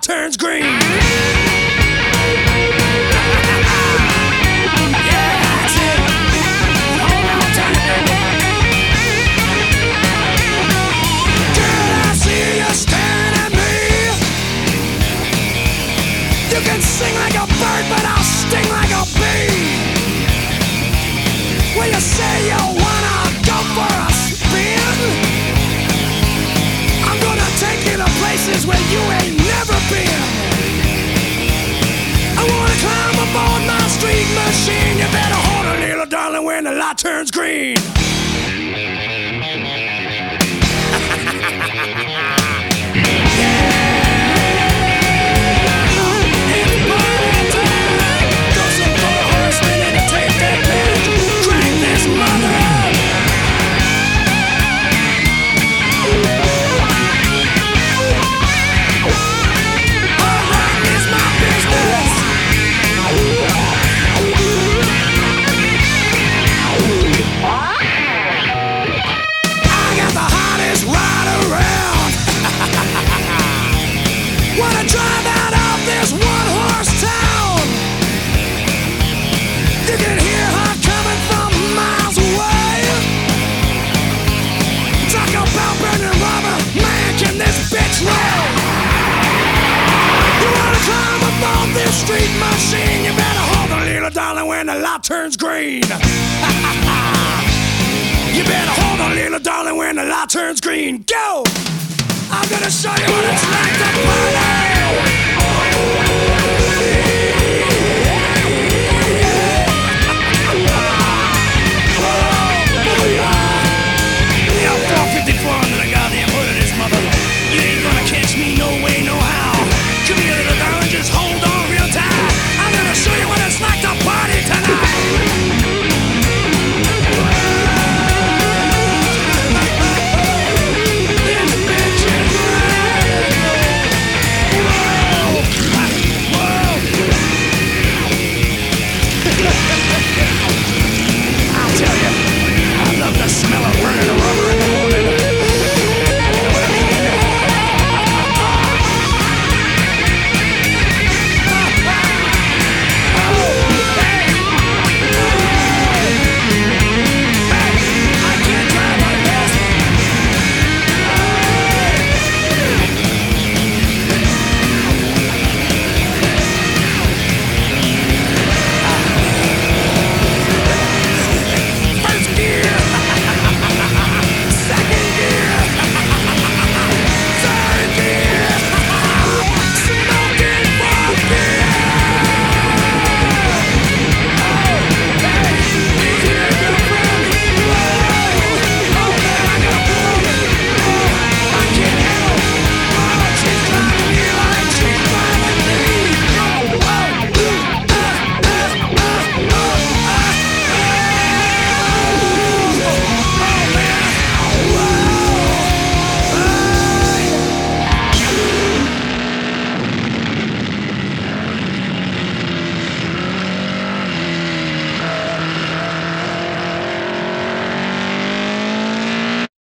light turns green. Sing like a bird, but I'll sting like a bee. Will you say you wanna go for a spin? I'm gonna take you to places where you ain't never been. I wanna climb aboard my street machine. You better hold a little darling when the light turns green. Wanna drive out of this one-horse town. You can hear her coming from miles away. Talk about burning rubber, man, can this bitch roll? You wanna climb up on this street machine. You better hold a little darling when the light turns green. You better hold a little darling when the light turns green. Go! I'm gonna show you what it's like to party.